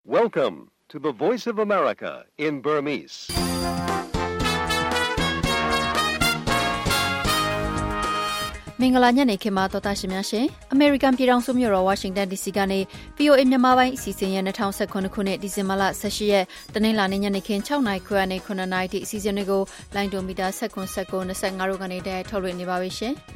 Welcome to the Voice of America in Burmese. ။မင်္ဂလာညနေခင်းပါတော်တာရှင်များရှင်။ American ပြည်ထောင်စုမြို့တော် Washington DC ကနေ VOA မြန်မာပိုင်းအစီအစဉ်ရဲ့2019ခုနှစ်ဒီဇင်ဘာလ18ရက်တနင်္လာနေ့ညနေခင်း6နာရီခွဲနဲ့9နာရီထိအစီအစဉ်တွေကိုလိုင်းဒိုမီတာ1925တို့ကနေတည်းထုတ်လွှင့်နေပါပြီရှင်။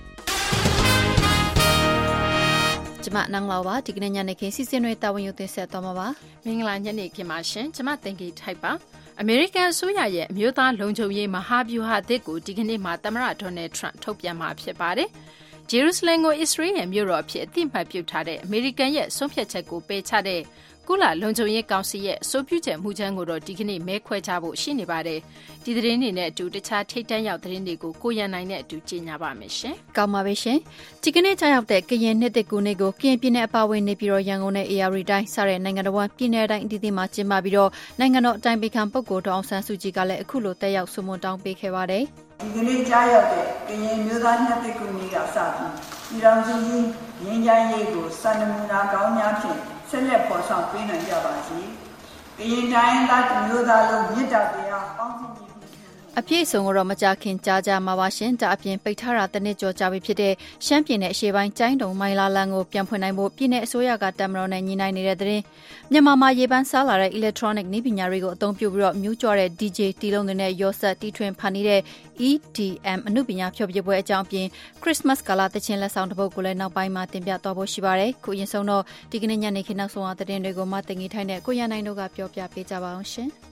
ကျမနန်းလာပါဒီကနေ့ညနေခင်းစီစဉ်တွေတာဝန်ယူတင်ဆက်သွားမှာပါ။မင်္ဂလာညနေခင်းပါရှင်။ကျမတင်ကြီးထိုက်ပါ။အမေရိကန်အစိုးရရဲ့အမျိုးသားလုံခြုံရေးမဟာဗျူဟာအသစ်ကိုဒီကနေ့မှသမ္မတဒေါ်နယ်ထရန့်ထုတ်ပြန်မှာဖြစ်ပါတယ်။ဂျေရုဆလင်ကိုအစ္စရေးရဲ့မြို့တော်အဖြစ်အသိမှတ်ပြုထားတဲ့အမေရိကန်ရဲ့ဆုံးဖြတ်ချက်ကိုပယ်ချတဲ့ကုလလုံခြုံရေးကောင်စီရဲ့အဆိုပြုချက်မူကြမ်းကိုတော့ဒီကနေ့မဲခွဲကြဖို့ရှိနေပါတယ်။ဒီသတင်းတွေနဲ့အတူတခြားထိပ်တန်းရောက်သတင်းတွေကိုကိုရန်နိုင်နဲ့အတူကြေညာပါမယ်ရှင်။ကောင်းပါပြီရှင်။ဒီကနေ့ကြာရောက်တဲ့ကရင်နှစ်သက်ကူနေ့ကိုကရင်ပြည်နယ်အပါအဝင်နေပြည်တော်ရန်ကုန်နဲ့ AR တိုင်းစတဲ့နိုင်ငံတော်ပြည်နယ်တိုင်းအသီးသီးမှာကျင်းပပြီးတော့နိုင်ငံတော်အတိုင်ပင်ခံပုဂ္ဂိုလ်ဒေါ်အောင်ဆန်းစုကြည်ကလည်းအခုလိုတက်ရောက်ဆုမွန်တောင်းပေးခဲ့ပါတယ်။ဒီကနေ့ကြာရောက်တဲ့ကရင်မျိုးသားနှစ်သက်ကူနေ့ကစပြီးပြည်တော်စုကြီးငင်းကြမ်းရေးကိုစံနမူနာကောင်းများဖြင့်ဆက်လက်ဖော်ဆောင်ပေးနိုင်ကြပါစေ။ကရင်တိုင်းသားမျိုးသားလုံးမြစ်တာတရားပေါင်းစည်းညီအပြည့်အစုံကိုတော့မကြခင်ကြားကြမှာပါရှင်။ဒါအပြင်ပိတ်ထားတာတနစ်ကျော်ကြာပြီဖြစ်တဲ့ရှမ်းပြည်နယ်အရှေ့ပိုင်းကျိုင်းတုံမိုင်လာလန်ကိုပြန်ဖွင့်နိုင်ဖို့ပြည်내အစိုးရကတမတော်နဲ့ညီနိုင်နေတဲ့တဲ့မြန်မာမှာရေပန်းစားလာတဲ့ electronic နည်းပညာတွေကိုအသုံးပြုပြီးတော့မျိုးကြွတဲ့ DJ တီလုံးတွေနဲ့ရော့ဆက်တီထွင်ဖန်နေတဲ့ EDM အမှုပညာဖျော်ဖြေပွဲအကြောင်းအပြင် Christmas ကာလတခြင်းလက်ဆောင်တစ်ပုဒ်ကိုလည်းနောက်ပိုင်းမှာတင်ပြသွားဖို့ရှိပါတယ်။ခုအရင်ဆုံးတော့ဒီကနေ့ညနေခင်းနောက်ဆုံးသတင်းတွေကိုမှတင်ငီထိုင်းတဲ့ကိုရန်နိုင်တို့ကပြောပြပေးကြပါအောင်ရှင်။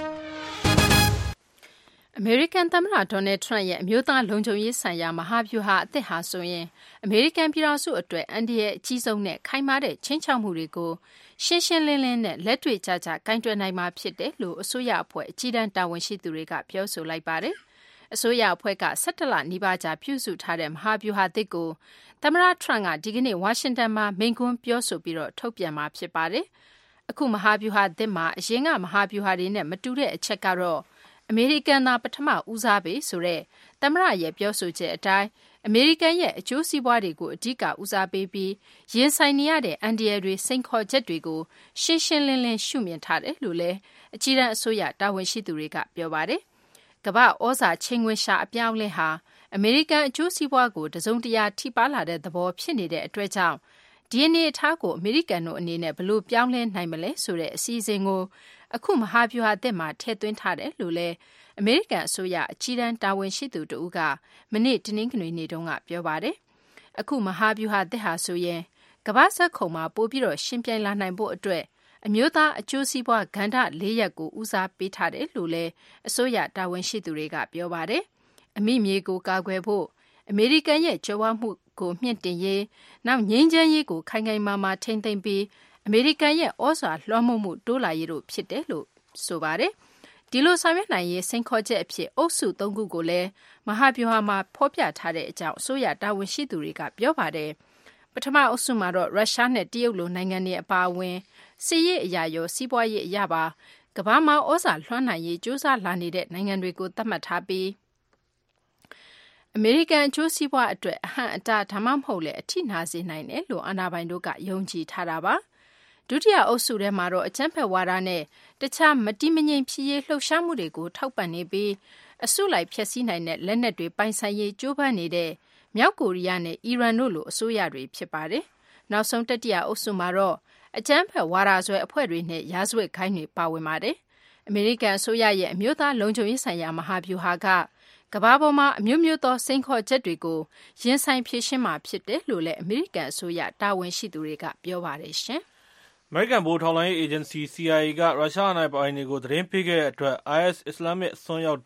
အမေရိကန်သမ္မတဒေါ်နယ်ထရန့်ရဲ့အမျိုးသားလုံခြုံရေးဆိုင်ရာမဟာဗျူဟာအသစ်ဟာဆိုရင်အမေရိကန်ပြည်ထောင်စုအတွက်အန္တရာယ်အကြီးဆုံးနဲ့ခိုင်မာတဲ့ချင်းချောက်မှုတွေကိုရှင်းရှင်းလင်းလင်းနဲ့လက်တွေ့ကျကျကင်တွယ်နိုင်မှာဖြစ်တယ်လို့အစိုးရအဖွဲ့အကြီးတန်းတာဝန်ရှိသူတွေကပြောဆိုလိုက်ပါတယ်။အစိုးရအဖွဲ့က17လနီးပါးကြာပြုစုထားတဲ့မဟာဗျူဟာအသစ်ကိုသမ္မတထရန့်ကဒီကနေ့ဝါရှင်တန်မှာမိန့်ခွန်းပြောဆိုပြီးတော့ထုတ်ပြန်မှာဖြစ်ပါတယ်။အခုမဟာဗျူဟာအသစ်မှာအရင်ကမဟာဗျူဟာတွေနဲ့မတူတဲ့အချက်ကတော့အမေရိကန်သာပထမဦးစားပေးဆိုတဲ့သမ္မတရဲ့ပြောဆိုချက်အတိုင်းအမေရိကန်ရဲ့အကျိုးစီးပွားတွေကိုအဓိကဦးစားပေးပြီးရင်ဆိုင်နေရတဲ့အန်ဒီရယ်တွေစိန်ခေါ်ချက်တွေကိုရှင်းရှင်းလင်းလင်းရှုမြင်ထားတယ်လို့လည်းအကြီးတန်းအစိုးရတာဝန်ရှိသူတွေကပြောပါတယ်။ကမ္ဘာဩဇာချိန်ခွင်ရှာအပြောင်းလဲဟာအမေရိကန်အကျိုးစီးပွားကိုတစုံတရာထိပါလာတဲ့သဘောဖြစ်နေတဲ့အတွက်ကြောင့်ဒီအနေအထားကိုအမေရိကန်တို့အနေနဲ့ဘယ်လိုပြောင်းလဲနိုင်မလဲဆိုတဲ့အစီအစဉ်ကိုအခုမဟာဗျူဟာအသစ်မှာထည့်သွင်းထားတယ်လို့လည်းအမေရိကန်အစိုးရအကြီးတန်းတာဝန်ရှိသူတဦးကမနေ့တနင်္ဂနွေနေ့တုန်းကပြောပါတယ်။အခုမဟာဗျူဟာအသစ်ဟာဆိုရင်ကမ္ဘာစက်ခုံမှာပိုပြီးတော့ရှင်ပြိုင်လာနိုင်ဖို့အတွက်အမျိုးသားအကျိုးစီးပွားကဏ္ဍ၄ရပ်ကိုဦးစားပေးထားတယ်လို့လည်းအစိုးရတာဝန်ရှိသူတွေကပြောပါတယ်။အမိမြေကိုကာကွယ်ဖို့အမေရိကန်ရဲ့ကြွယ်ဝမှုကိုမြင့်တင်ရေးနောက်ငြိမ်းချမ်းရေးကိုခိုင်ခိုင်မာမာထိန်းသိမ်းပြီးအမေရိကန်ရဲ့ဩဇာလွှမ်းမိုးမှုတိုးလာရေးတို့ဖြစ်တယ်လို့ဆိုပါတယ်။ဒီလိုဆောင်ရွက်နိုင်ရေးစိန်ခေါ်ချက်အဖြစ်အုပ်စု၃ခုကိုလည်းမဟာဗျူဟာမှာဖော်ပြထားတဲ့အကြောင်းအစိုးရတာဝန်ရှိသူတွေကပြောပါတယ်။ပထမအုပ်စုမှာတော့ရုရှားနဲ့တရုတ်လိုနိုင်ငံတွေအပါအဝင်စစ်ရေးအရာရောစီးပွားရေးအရာပါကမ္ဘာမှာဩဇာလွှမ်းနိုင်ရေးကြိုးစားလာနေတဲ့နိုင်ငံတွေကိုသတ်မှတ်ထားပြီးအမေရိကန်အကျိုးစီးပွားအတွက်အဟန့်အတားဒါမှမဟုတ်လည်းအထိနာစေနိုင်တယ်လို့အာဏာပိုင်တို့ကယုံကြည်ထားတာပါ။ဒုတိယအုပ်စုထဲမှာတော့အကြမ်းဖက်ဝါဒနဲ့တခြားမတည်မငြိမ်ဖြစ်ရေးလှုပ်ရှားမှုတွေကိုထောက်ပံ့နေပြီးအစုလိုက်ဖျက်ဆီးနိုင်တဲ့လက်နက်တွေပိုင်ဆိုင်ရေးကြိုးပမ်းနေတဲ့မြောက်ကိုရီးယားနဲ့အီရန်တို့လိုအစိုးရတွေဖြစ်ပါတယ်။နောက်ဆုံးတတိယအုပ်စုမှာတော့အကြမ်းဖက်ဝါဒဆွဲအဖွဲ့တွေနဲ့ရာဇဝတ်ဂိုဏ်းတွေပါဝင်ပါတယ်။အမေရိကန်အစိုးရရဲ့အမျိုးသားလုံခြုံရေးဆိုင်ရာမဟာဗျူဟာကကမ္ဘာပေါ်မှာအမျိုးမျိုးသောစိန်ခေါ်ချက်တွေကိုရင်ဆိုင်ဖြေရှင်းမှာဖြစ်တယ်လို့လည်းအမေရိကန်အစိုးရတာဝန်ရှိသူတွေကပြောပါတယ်ရှင်။အမေရိကန်ဗဟိုထောက်လှမ်းရေးအေဂျင်စီ CIA ကရုရှားအာဏာပိုင်တွေကိုသတင်းပေးခဲ့တဲ့အတွက် IS အစ္စလာမစ်အစွန်းရောက်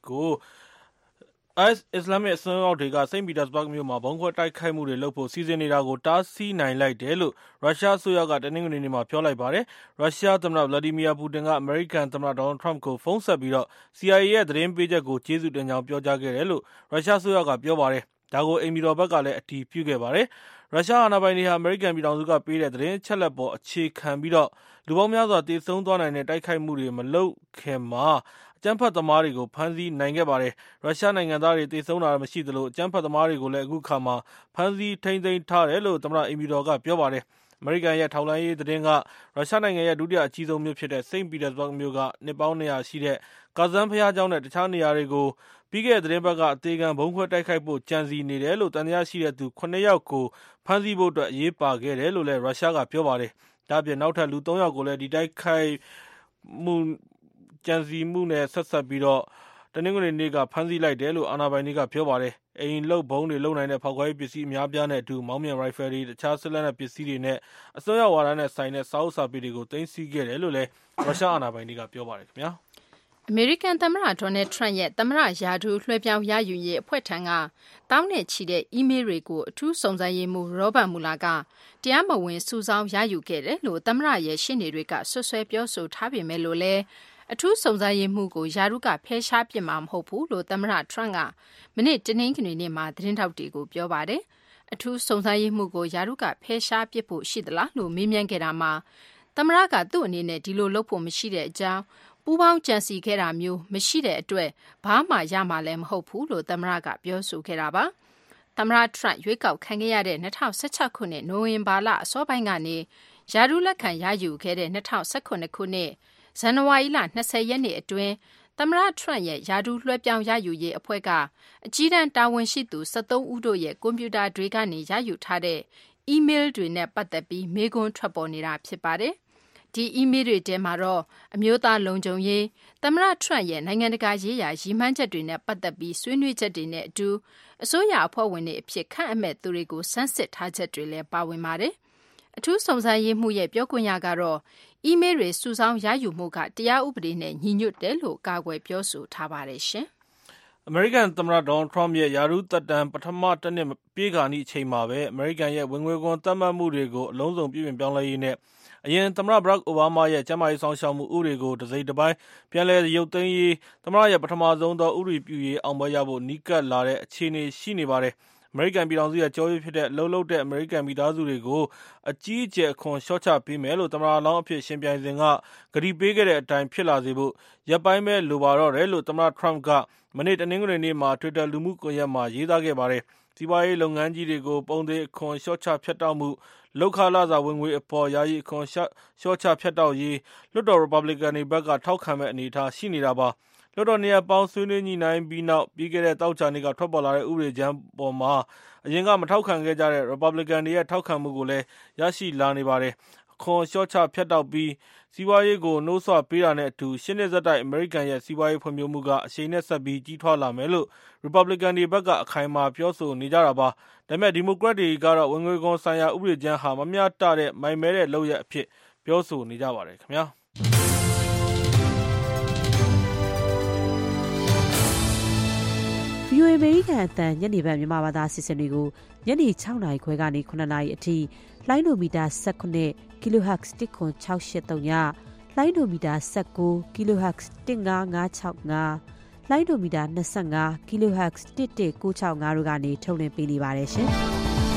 တွေကစိန့်ပီတာစဘတ်မြို့မှာဘုံခွဲတိုက်ခိုက်မှုတွေလုပ်ဖို့စီစဉ်နေတာကိုတားဆီးနိုင်လိုက်တယ်လို့ရုရှားအစိုးရကတနင်္ဂနွေနေ့မှာပြောလိုက်ပါတယ်။ရုရှားသမ္မတဗလာဒီမီယာပူတင်ကအမေရိကန်သမ္မတဒေါ်နယ်ထရမ့်ကိုဖုန်းဆက်ပြီးတော့ CIA ရဲ့သတင်းပေးချက်ကိုကျေးဇူးတင်ကြောင်းပြောကြားခဲ့တယ်လို့ရုရှားအစိုးရကပြောပါတယ်။ဒါကိုအိမ်ဖြူတော်ဘက်ကလည်းအတည်ပြုခဲ့ပါတယ်။ရုရှားအာဏာပိုင်တွေဟာအမေရိကန်ပြည်ထောင်စုကပေးတဲ့သတင်းအချက်အလက်ပေါ်အခြေခံပြီးတော့လူပေါင်းများစွာသေဆုံးသွားနိုင်တဲ့တိုက်ခိုက်မှုတွေမလုပ်ခင်မှာအကြမ်းဖက်သမားတွေကိုဖမ်းဆီးနိုင်ခဲ့ပါတယ်။ရုရှားနိုင်ငံသားတွေသေဆုံးတာမရှိသလိုအကြမ်းဖက်သမားတွေကိုလည်းအခုခါမှာဖမ်းဆီးထိန်းသိမ်းထားတယ်လို့သမ္မတအိမ်ဖြူတော်ကပြောပါတယ်။အမေရိကန်ရဲ့ထောက်လှမ်းရေးသတင်းကရုရှားနိုင်ငံရဲ့ဒုတိယအကြီးဆုံးမြို့ဖြစ်တဲ့စိန့်ပီတာစဘာ့ဂ်မြို့ကနှစ်ပေါင်း200ရှိတဲ့ကာဇန်ဘုရားကျောင်းနဲ့တခြားနေရာတွေကိုပြီးခဲ့တဲ့သတင်းပတ်ကအသေးခံဘုံခွဲတိုက်ခိုက်ဖို့ကြံစီနေတယ်လို့တန်တရားရှိတဲ့သူ9ယောက်ကိုဖမ်းဆီးဖို့အတွက်အရေးပါခဲ့တယ်လို့လည်းရုရှားကပြောပါတယ်။ဒါ့အပြင်နောက်ထပ်လူ3ယောက်ကိုလည်းဒီတိုက်ခိုက်မှုကြံစီမှုနဲ့ဆက်ဆက်ပြီးတော့တနင်္ဂနွေနေ့ကဖမ်းဆီးလိုက်တယ်လို့အာဏာပိုင်တွေကပြောပါတယ်။အိမ်လုတ်ဘုံတွေလုံနိုင်တဲ့ဖောက်ခွဲရေးပစ္စည်းအများပြားနဲ့အတူမောင်းမြန်ရိုင်ဖယ်တွေတခြားစစ်လက်နက်ပစ္စည်းတွေနဲ့အစွန်းရောက်ဝါဒနဲ့ဆိုင်တဲ့စာအုပ်စာပေတွေကိုသိမ်းဆည်းခဲ့တယ်လို့လည်းရုရှားအာဏာပိုင်တွေကပြောပါတယ်ခင်ဗျာ။အမေရိကန်သမ္မတဒေါ်နယ်ထရန့်ရဲ့သမ္မတရာထူးလွှဲပြောင်းရယူရေးအဖွဲ့ထံကတောင်းနဲ့ချီတဲ့အီးမေးလ်တွေကိုအထူးစုံစမ်းရေးမှူးရောဘတ်မူလာကတရားမဝင်စုဆောင်းရယူခဲ့တယ်လို့သမ္မတရဲ့ရှေ့နေတွေကဆွဆွဲပြောဆိုထားပေမဲ့လို့လည်းအထူးစုံစမ်းရေးမှူးကိုယာရုကဖယ်ရှားပစ်မှာမဟုတ်ဘူးလို့သမ္မတထရန့်ကမနေ့တနင်္ဂနွေနေ့မှာသတင်းထောက်တွေကိုပြောပါတယ်။အထူးစုံစမ်းရေးမှူးကိုယာရုကဖယ်ရှားပစ်ဖို့ရှိသလားလို့မေးမြန်းခဲ့တာမှာသမ္မတကသူ့အနေနဲ့ဒီလိုလုပ်ဖို့မရှိတဲ့အကြောင်းပူးပေါင်းကြံစည်ခဲ့တာမျိုးမရှိတဲ့အတွက်ဘာမှရမှာလည်းမဟုတ်ဘူးလို့သမ္မတကပြောဆိုခဲ့တာပါ။သမ္မတထရန့်ရွေးကောက်ခံခဲ့ရတဲ့2016ခုနှစ်နိုဝင်ဘာလအစောပိုင်းကနေယာရုလက်ခံရယူခဲ့တဲ့2019ခုနှစ်ဇန်နဝါရီလ20ရက်နေ့အတွင်းသမ္မတထရန့်ရဲ့ယာထူးလွှဲပြောင်းရယူရေးအဖွဲ့ကအကြီးတန်းတာဝန်ရှိသူ73ဦးတို့ရဲ့ကွန်ပျူတာတွေကနေရယူထားတဲ့အီးမေးလ်တွေနဲ့ပတ်သက်ပြီးမေးခွန်းထွက်ပေါ်နေတာဖြစ်ပါတယ်။ဒီအီးမေးလ်တွေထဲမှာတော့အမျိုးသားလုံခြုံရေးသမ္မတထရန့်ရဲ့နိုင်ငံတကာရေးရာရည်မှန်းချက်တွေနဲ့ပတ်သက်ပြီးဆွေးနွေးချက်တွေနဲ့အတူအစိုးရအဖွဲ့ဝင်တွေအဖြစ်ခန့်အပ်မဲ့သူတွေကိုစမ်းစစ်ထားချက်တွေလည်းပါဝင်ပါတယ်။အထူးစုံစမ်းရေးမှူးရဲ့ပြောခွင့်ရကတော့အီးမေးလ်တွေစုဆောင်းရယူမှုကတရားဥပဒေနဲ့ညီညွတ်တယ်လို့ကာကွယ်ပြောဆိုထားပါတယ်ရှင်။အမေရိကန်သမ္မတဒေါ်နယ်ထရန့်ရဲ့ယာရုသက်တမ်းပထမတစ်နှစ်ပြည့်ခါနီးအချိန်မှာပဲအမေရိကန်ရဲ့ဝင်ငွေခွန်သတ်မှတ်မှုတွေကိုအလုံးစုံပြည့်ပြင်ပြောင်းလဲရေးနဲ့အရင်သမ္မတဘရက်အိုဘားမားရဲ့ကျန်းမာရေးဆောင်ရှောက်မှုဥပဒေကိုတစိမ့်တစ်ပိုင်းပြန်လည်ရုပ်သိမ်းရေးသမ္မတရဲ့ပထမဆုံးသောဥပဒေပြုရေးအောင်ပွဲရဖို့နီးကပ်လာတဲ့အခြေအနေရှိနေပါတယ်။အမေရိကန်ပြည်ထောင်စုရဲ့ကြောရေးဖြစ်တဲ့အလုပ်လုပ်တဲ့အမေရိကန်မိသားစုတွေကိုအကြီးအကျယ်အခွန်လျှော့ချပေးမယ်လို့သမ္မတလောင်းအဖြစ်ရှင်ပြိုင်စဉ်ကကတိပေးခဲ့တဲ့အတိုင်းဖြစ်လာစေဖို့ရပ်ပိုင်းပဲလိုပါတော့တယ်လို့သမ္မတထရန့်ကမနေ့တနင်္ဂနွေနေ့မှာ Twitter လူမှုကွန်ရက်မှာရေးသားခဲ့ပါတယ်။စီးပွားရေးလုပ်ငန်းကြီးတွေကိုပုံသေးအခွန်လျှော့ချဖြတ်တောက်မှုလောက်ခလာစာဝင်ငွေအပေါ်ယာယီအခွန်လျှော့ချဖြတ်တောက်ရေးလွှတ်တော် Republican တွေဘက်ကထောက်ခံမဲ့အနေအထားရှိနေတာပါ။လွှတ်တော်နေရာပေါင်းဆွေးနွေးညှိနှိုင်းပြီးနောက်ပြီးခဲ့တဲ့တောက်ချာနေ့ကထွက်ပေါ်လာတဲ့ဥပဒေကြမ်းပေါ်မှာအရင်ကမထောက်ခံခဲ့ကြတဲ့ Republican တွေရဲ့ထောက်ခံမှုကိုလည်းရရှိလာနေပါတယ်။အခွန်လျှော့ချဖြတ်တောက်ပြီးစီးပွားရေးကိုနှိုးဆွပေးတာနဲ့အတူရှင်းနေစက်တိုက်အမေရိကန်ရဲ့စီးပွားရေးဖွံ့ဖြိုးမှုကအရှိန်နဲ့ဆက်ပြီးကြီးထွားလာမယ်လို့ Republican တွေဘက်ကအခိုင်အမာပြောဆိုနေကြတာပါ။ဒါပေမဲ့ Democrat တွေကတော့ဝင်ငွေခွန်ဆိုင်ရာဥပဒေကြမ်းဟာမမျှတတဲ့မိုင်မဲတဲ့လုပ်ရပ်အဖြစ်ပြောဆိုနေကြပါတယ်ခင်ဗျာ။ VOA အမေရိကန်အသံညနေပိုင်းမြန်မာဘာသာအစီအစဉ်တွေကိုညနေ6နာရီခွဲကနေ9နာရီအထိလိုင်းဒိုမီတာ19 kHz 10683ညလိုင်းဒိုမီတာ19 kHz 15565လိုင်းဒိုမီတာ25 kHz 11965တို့ကနေထုတ်လွှင့်ပေးနေပါတယ်ရှင်။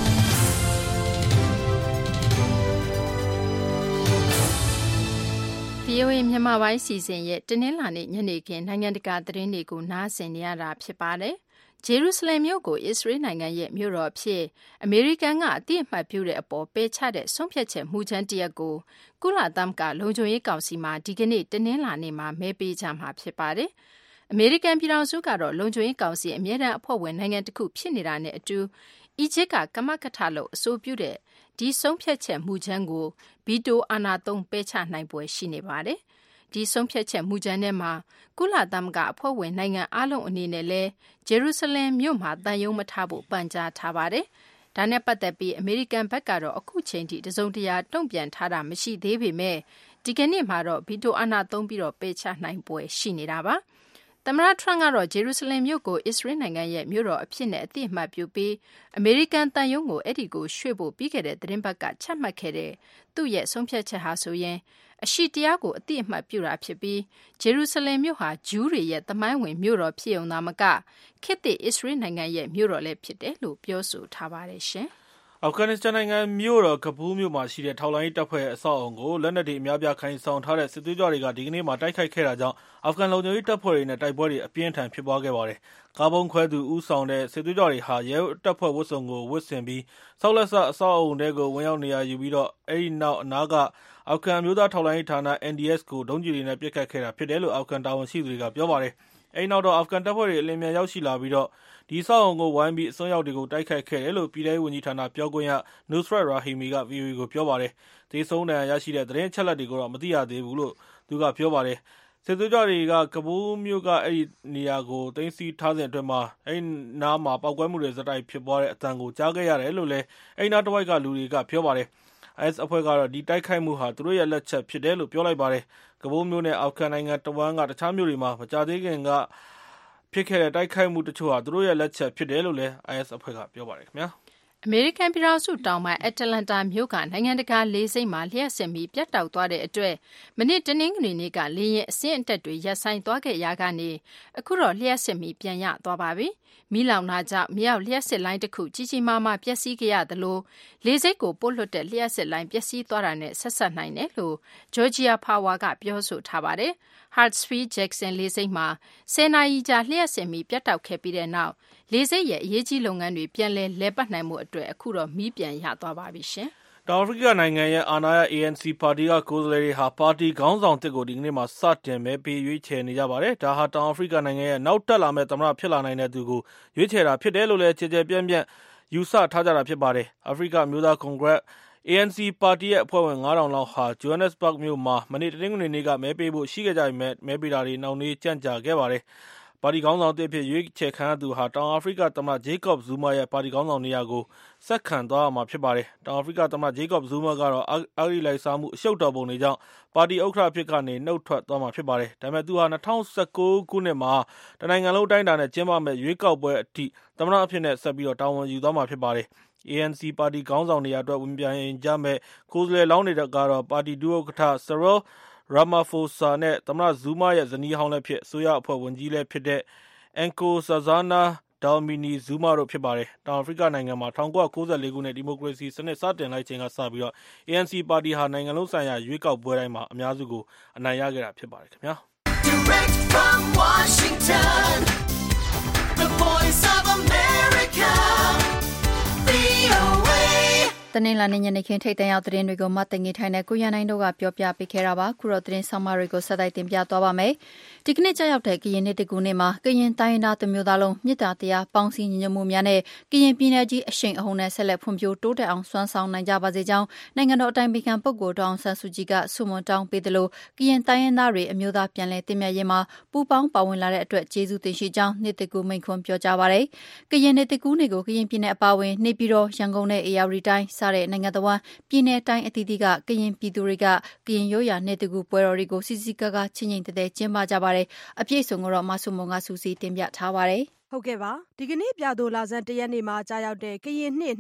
VOA မြန်မာပိုင်းစီစဉ်ရဲ့တနင်္လာနေ့ညနေခင်းနိုင်ငံတကာသတင်းတွေကိုနားဆင်နေရတာဖြစ်ပါတယ်။ဂျေရုဆလင်မြို့ကိုအစ္စရေးနိုင်ငံရဲ့မြို့တော်အဖြစ်အမေရိကန်ကအတိအမှတ်ပြုတဲ့အပေါ်ပယ်ချတဲ့ဆုံးဖြတ်ချက်မူကြမ်းတရပ်ကိုကုလသမဂ္ဂလုံခြုံရေးကောင်စီမှာဒီကနေ့တနင်္လာနေ့မှာမဲပေးကြမှာဖြစ်ပါတယ်။အမေရိကန်ပြည်ထောင်စုကတော့လုံခြုံရေးကောင်စီအမြဲတမ်းအဖွဲ့ဝင်နိုင်ငံတစ်ခုဖြစ်နေတာနဲ့အတူအီဂျစ်ကကမကထလို့အဆိုပြုတဲ့ဒီဆုံးဖြတ်ချက်မူကြမ်းကိုဗီတိုအာဏာသုံးပယ်ချနိုင်ပွဲရှိနေပါတယ်။ဒီဆုံးဖြတ်ချက်မူကြမ်းထဲမှာကုလသမဂ္ဂအဖွဲ့ဝင်နိုင်ငံအလုံးအနေနဲ့လဲဂျေရုဆလင်မြို့မှာတန်ယုံမထားဖို့ပန်ကြားထားပါတယ်။ဒါနဲ့ပတ်သက်ပြီးအမေရိကန်ဘက်ကတော့အခုချိန်ထိတစုံတရာတုံ့ပြန်ထားတာမရှိသေးပေမဲ့ဒီကနေ့မှာတော့ဗီတိုအာဏာသုံးပြီးတော့ပယ်ချနိုင်ပွဲရှိနေတာပါ။သမ္မတထရန့်ကတော့ဂျေရုဆလင်မြို့ကိုအစ္စရေးနိုင်ငံရဲ့မြို့တော်အဖြစ်နဲ့အသိအမှတ်ပြုပြီးအမေရိကန်တန်ယုံကိုအဲ့ဒီကိုရွှေ့ဖို့ပြီးခဲ့တဲ့သတင်းပတ်ကချမှတ်ခဲ့တဲ့သူ့ရဲ့ဆုံးဖြတ်ချက်ဟာဆိုရင်အရှိတရားကိုအသိအမှတ်ပြုတာဖြစ်ပြီးဂျေရုဆလင်မြို့ဟာဂျူးတွေရဲ့သမိုင်းဝင်မြို့တော်ဖြစ်ုံသာမကခေတ်သစ်အစ္စရေးနိုင်ငံရဲ့မြို့တော်လည်းဖြစ်တယ်လို့ပြောဆိုထားပါတယ်ရှင်။အာဖဂန်နစ္စတန်နိုင်ငံမြို့တော်ကပူးမြို့မှာရှိတဲ့ထောက်လှမ်းရေးတပ်ဖွဲ့ရဲ့အဆောက်အအုံကိုလက်နက်တွေအများပြားခိုင်ဆောင်ထားတဲ့စစ်သွေးကြွတွေကဒီကနေ့မှတိုက်ခိုက်ခဲ့တာကြောင့်အာဖဂန်လုံခြုံရေးတပ်ဖွဲ့တွေနဲ့တိုက်ပွဲတွေအပြင်းထန်ဖြစ်ပွားခဲ့ပါတယ်။ကားပုံးခွဲသူဦးဆောင်တဲ့စစ်သွေးကြွတွေဟာရဲတပ်ဖွဲ့ဝတ်စုံကိုဝတ်ဆင်ပြီးဆောက်လက်ဆအဆောက်အအုံတွေကိုဝင်ရောက်နေရာယူပြီးတော့အဲဒီနောက်အနားကအာဖဂန်မျိုးသားထောက်လှမ်းရေးဌာန NDS ကိုဒုံးကျည်တွေနဲ့ပစ်ခတ်ခဲ့တာဖြစ်တယ်လို့အာဖဂန်တာဝန်ရှိသူတွေကပြောပါတယ်။အဲဒီနောက်တော့အာဖဂန်တပ်ဖွဲ့တွေအလင်းမြန်ရောက်ရှိလာပြီးတော့ဒီဆောက်အုံကိုဝိုင်းပြီးအစွန်းရောက်တွေကိုတိုက်ခိုက်ခဲ့တယ်လို့ပြည်ထောင်ဝန်ကြီးဌာနပြောခွင့်ရ Nusrat Rahimi က VOA ကိုပြောပါတယ်။သေဆုံးဒဏ်ရာရရှိတဲ့သတင်းအချက်အလက်တွေကိုတော့မသိရသေးဘူးလို့သူကပြောပါတယ်။စစ်သွေးကြွတွေကကပူးမြို့ကအဲဒီနေရာကိုသိမ်းဆည်းထားစဉ်အတွင်းမှာအဲဒီနားမှာပောက်ကွဲမှုတွေစတိုက်ဖြစ်ပွားတဲ့အသံကိုကြားခဲ့ရတယ်လို့လည်းအဲဒီနားတစ်ဝိုက်ကလူတွေကပြောပါတယ်။ IS အဖွဲ့ကတော့ဒီတိုက်ခိုက်မှုဟာသူတို့ရဲ့လက်ချက်ဖြစ်တယ်လို့ပြောလိုက်ပါတယ်။ကပူးမြို့နဲ့အာဖဂန်နိုင်ငံတဝန်းကတခြားမြို့တွေမှာမကြာသေးခင်ကဖြစ်ခဲ့တဲ့တိုက်ခိုက်မှုတချို့ဟာသူတို့ရဲ့လက်ချက်ဖြစ်တယ်လို့လည်း IS အဖွဲ့ကပြောပါတယ်ခင်ဗျာ။အမေရိကန်ပြည်ထောင်စုတောင်ပိုင်းအတ္တလန်တာမြို့ကနိုင်ငံတကာလေဆိပ်မှာလျှပ်စစ်မီးပြတ်တောက်သွားတဲ့အတွက်မနေ့တနင်္ဂနွေနေ့ကလေယာဉ်အဆင်းအတက်တွေရပ်ဆိုင်းသွားခဲ့ရာကနေအခုတော့လျှပ်စစ်မီးပြန်ရသွားပါပြီ။မီးလောင်တာကြောင့်မြေအောက်လျှပ်စစ်လိုင်းတစ်ခုကြီးကြီးမားမားပျက်စီးခဲ့ရသလိုလေဆိပ်ကိုပို့လွှတ်တဲ့လျှပ်စစ်လိုင်းပျက်စီးသွားတာနဲ့ဆက်စပ်နိုင်တယ်လို့ Georgia Power ကပြောဆိုထားပါတယ်။ Hartsfield Jackson လေဆိပ်မှာ10 နာရီကြာလျှပ်စစ်မီးပြတ်တောက်ခဲ့ပြီးတဲ့နောက်လေဆိပ်ရဲ့အရေးကြီးလုပ်ငန်းတွေပြန်လည်ပတ်နိုင်မှုအတွက်အခုတော့မီးပြန်ရသွားပါပြီရှင်။တောင်အာဖရိကနိုင်ငံရဲ့အာဏာရ ANC ပါတီကကိုယ်စားလှယ်တွေဟာပါတီခေါင်းဆောင်တစ်ကိုဒီကနေ့မှစတင်မဲပေးရွေးချယ်နေကြပါတယ်။ဒါဟာတောင်အာဖရိကနိုင်ငံရဲ့နောက်တက်လာမဲ့သမ္မတဖြစ်လာနိုင်တဲ့သူကိုရွေးချယ်တာဖြစ်တယ်လို့လည်းကြည်ပြန့်ပြန့်ယူဆထားကြတာဖြစ်ပါတယ်။အာဖရိကမျိုးသားကွန်ဂရက် ANC ပါတီရဲ့အဖွဲ့ဝင်9000လောက်ဟာ Johannesburg မြို့မှာမနေ့တနင်္ဂနွေနေ့ကမဲပေးဖို့ရှိခဲ့ကြပေမဲ့မဲပေးတာတွေနောက်နေ့ကြန့်ကြာခဲ့ပါတယ်။ပါတီခေါင်းဆောင်တစ်ဖြစ်ရွေးချယ်ခံရသူဟာတောင်အာဖရိကသမ္မတ Jacob Zuma ရဲ့ပါတီခေါင်းဆောင်နေရာကိုဆက်ခံသွားရမှာဖြစ်ပါတယ်။တောင်အာဖရိကသမ္မတ Jacob Zuma ကတော့အဂတိလိုက်စားမှုအရှုပ်တော်ပုံတွေကြောင့်ပါတီဥက္ကဋ္ဌဖြစ်ကနေနှုတ်ထွက်သွားမှာဖြစ်ပါတယ်။ဒါပေမဲ့သူဟာ2019ခုနှစ်မှာတနိုင်ငံလုံးတိုင်းတာနဲ့ကျင်းပမဲ့ရွေးကောက်ပွဲအထိသမ္မတအဖြစ်နဲ့ဆက်ပြီးတော့တာဝန်ယူသွားမှာဖြစ်ပါတယ်။ ANC ပါတီခေါင်းဆောင်နေရာအတွက်ဝင်ပြိုင်ကြမဲ့ကိုယ်စားလှယ်လောင်းတွေကတော့ပါတီဒုဥက္ကဋ္ဌ Cyril Ramaphosa နဲ့သမ္မတ Zuma ရဲ့ဇနီးဟောင်းလည်းဖြစ်အစိုးရအဖွဲ့ဝန်ကြီးလည်းဖြစ်တဲ့ Nkosazana Dlamini Zuma တို့ဖြစ်ပါတယ်။တောင်အာဖရိကနိုင်ငံမှာ1994ခုနှစ်ဒီမိုကရေစီစနစ်စတင်လိုက်ချိန်ကစပြီးတော့ ANC ပါတီဟာနိုင်ငံလုံးဆိုင်ရာရွေးကောက်ပွဲတိုင်းမှာအများစုကိုအနိုင်ရခဲ့တာဖြစ်ပါတယ်ခင်ဗျာ။ Direct from Washington, the voice of America, VOA တနင်္လာနေ့ညနေခင်းထိပ်တန်းရောက်သတင်းတွေကိုမသိင္ဂီထိုင်တဲ့ကိုရနိုင်တို့ကပြောပြပေးခဲ့တာပါခုတော့သတင်းဆောင်မတွေကိုဆက်တိုက်တင်ပြသွားပါမယ်ဒီကနေ့ကြောက်ရောက်တဲ့ကရင်နေ့တကူနေ့မှာကရင်တိုင်းရင်းသားတမျိုးသားလုံးမြစ်တာတရားပေါင်းစည်းညီညွတ်မှုများနဲ့ကရင်ပြည်နယ်ကြီးအရှိန်အဟုန်နဲ့ဆက်လက်ဖွံ့ဖြိုးတိုးတက်အောင်စွမ်းဆောင်နိုင်ကြပါစေကြောင်းနိုင်ငံတော်အတိုင်ပင်ခံပုဂ္ဂိုလ်ဒေါအောင်ဆန်းစုကြည်ကဆုမွန်တောင်းပေးသလိုကရင်တိုင်းရင်းသားတွေအမျိုးသားပြန်လည်တည်မြဲရေးမှာပူးပေါင်းပါဝင်လာတဲ့အတွက်ကျေးဇူးတင်ရှိကြောင်းနေ့တကူမိန့်ခွန်းပြောကြားပါတယ်ကရင်နေ့တကူနေ့ကိုကရင်ပြည်နယ်အပါအဝင်နေပြည်တော်ရန်ကုန်နဲ့အေရဝတီတိုင်းစတဲ့နိုင်ငံတော်ပြည်내တိုင်းအသီးသီးကကရင်ပြည်သူတွေကကရင်ရိုးရာနေ့တကူပွဲတော်တွေကိုစီစီကားကားချင်းချင်းတဲတဲကျင်းပကြပါတယ်အပြည့်စုံကိုတော့မဆုမုံကစူးစီးတင်ပြထားပါတယ်ဟုတ်ကဲ့ပါဒီကနေ့ပြသိုလဆန်းတရက်နေ့မှာကြာရောက်တဲ့ကရင်နှစ်